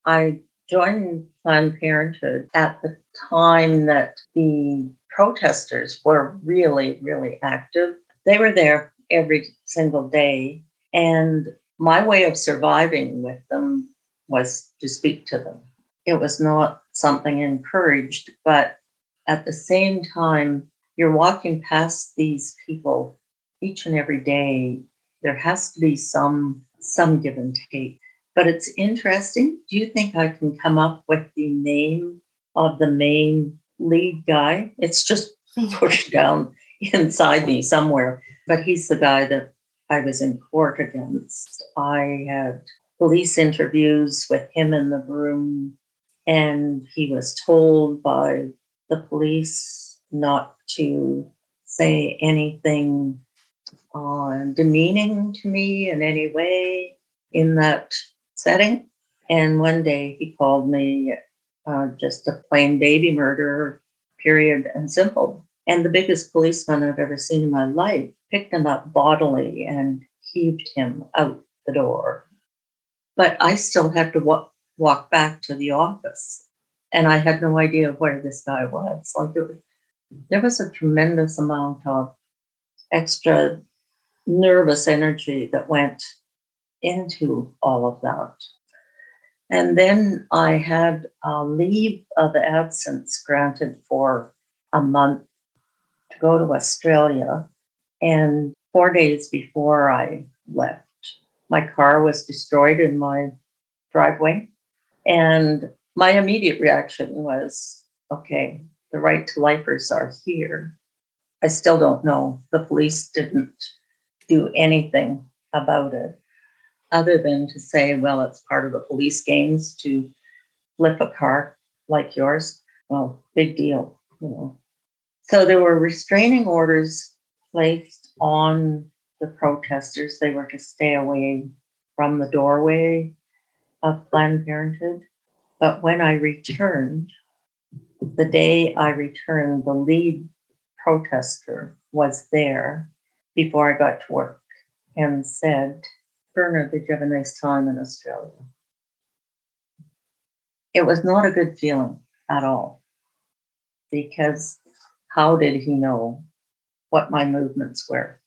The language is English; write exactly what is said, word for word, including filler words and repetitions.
I joined Planned Parenthood at the time that the protesters were really, really active. They were there every single day. And my way of surviving with them was to speak to them. It was not something encouraged, but at the same time, you're walking past these people each and every day. There has to be some some give and take. But it's interesting. Do you think I can come up with the name of the main lead guy? It's just pushed down inside me somewhere. But he's the guy that I was in court against. I had police interviews with him in the room, and he was told by the police not to say anything uh, demeaning to me in any way in that setting. And one day he called me uh, just a plain baby murder, period and simple. And the biggest policeman I've ever seen in my life picked him up bodily and heaved him out the door. But I still had to wa- walk back to the office. And I had no idea where this guy was. Like it was, there was a tremendous amount of extra nervous energy that went into all of that. And then I had a leave of absence granted for a month to go to Australia. And four days before I left, my car was destroyed in my driveway. And my immediate reaction was, okay, the right to lifers are here. I still don't know. The police didn't do anything about it other than to say, well, it's part of the police games to flip a car like yours. Well, big deal, you know. So there were restraining orders placed on the protesters. They were to stay away from the doorway of Planned Parenthood. But when I returned, the day I returned, the lead protester was there before I got to work and said, Bernard, did you have a nice time in Australia? It was not a good feeling at all because how did he know what my movements were?